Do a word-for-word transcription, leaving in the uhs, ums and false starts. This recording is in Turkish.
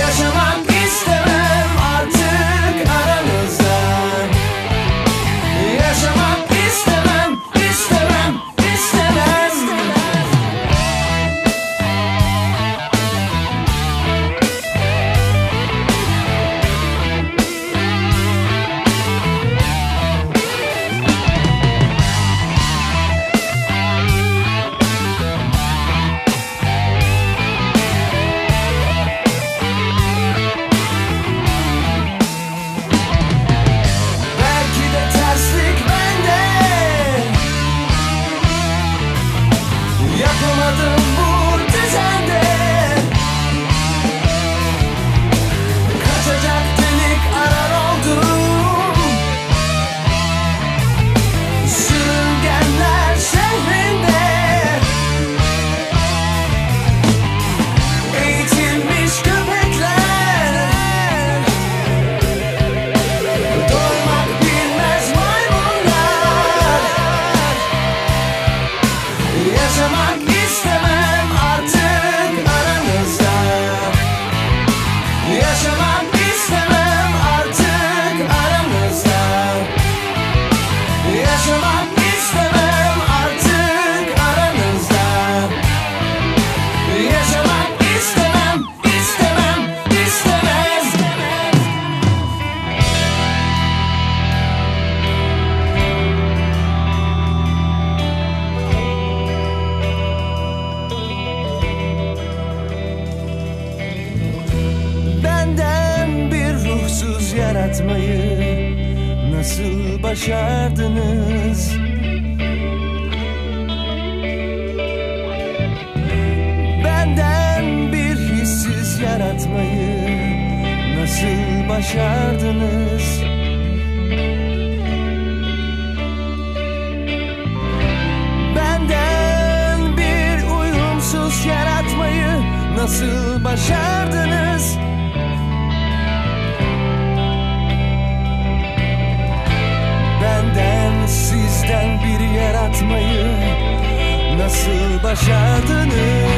Yaşamak istemem artık aranızda. Yaşamak istemem, istemem, istemem. Yapamadım bu düzende. Kaçacak delik arar oldum. Sürüngenler şehrinde. Eğitilmiş köpekler. Doymak bilmez maymunlar. Yaşamak istemem artık aranızda. Yaşamak istemem artık aranızda. Yaşamak istemem artık aranızda. Yaşamak istemem, istemem, istemez. Benden bir ruhsuz yaratmayı nasıl başardınız? Benden bir hissiz yaratmayı nasıl başardınız? Benden bir uyumsuz yaratmayı nasıl başardınız? Benden sizden bir yaratmayı nasıl başardınız?